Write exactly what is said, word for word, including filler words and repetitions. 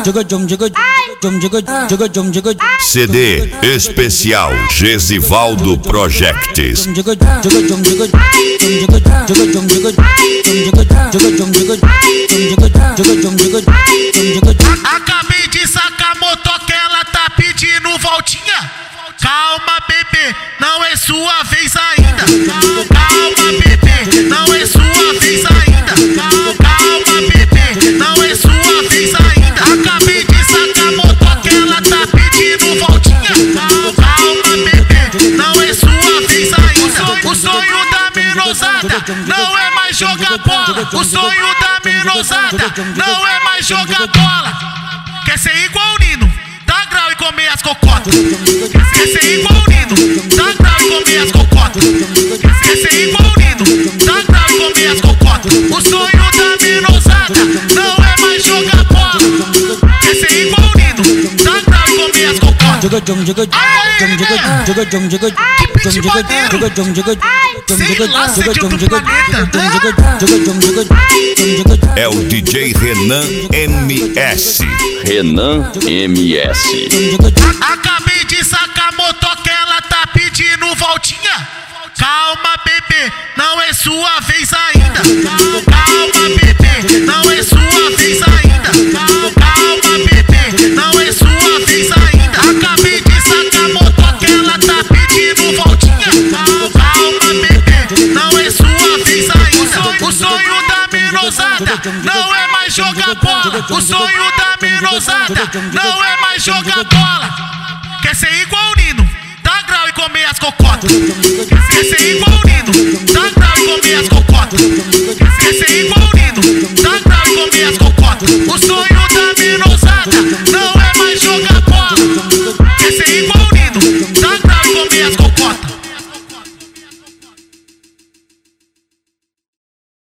C D especial Gesivaldo Projects. Acabei de sacar a motoca, ela tá pedindo voltinha. Calma, bebê, não é sua vez ainda. Calma, bebê, não é sua vez ainda. Calma, bebê, não é sua vez ainda. Acabei de sacar a motoca, ela tá pedindo voltinha. Calma, bebê, não é sua vez ainda. O sonho da menosada não é mais jogar bola. O sonho da menosada não é mais jogar bola. Quer ser igual o Nino, dar grau e comer as cocotas. Quer ser igual o Nino, dar grau e comer as cocotas. Quer ser igual o Nino, dar grau e comer as cocotas. O sonho da menosada não é mais jogar bola. Quer ser igual o Nino, dar grau e comer as cocotas. Que pitch maneiro. Sei lá, sei de outro planeta. É o D J Renan M S. Renan M S. Acabei de sacar a motoca, ela tá pedindo voltinha. Calma, bebê, não é sua vez ainda. Calma, bebê, não é sua vez ainda. Calma, bebê, não é sua vez ainda. Acabei de sacar a motoca, ela tá pedindo voltinha. Calma, bebê, não é sua vez ainda. O sonho da menosada não é mais jogar bola. O sonho da menosada não é mais jogar bola. Quer ser igual o Nino, dar grau e comer as cocotas. Quer ser igual o Nino, dar grau e comer as cocotas. Quer ser igual o Nino, dar grau e comer as cocotas. O sonho da menosada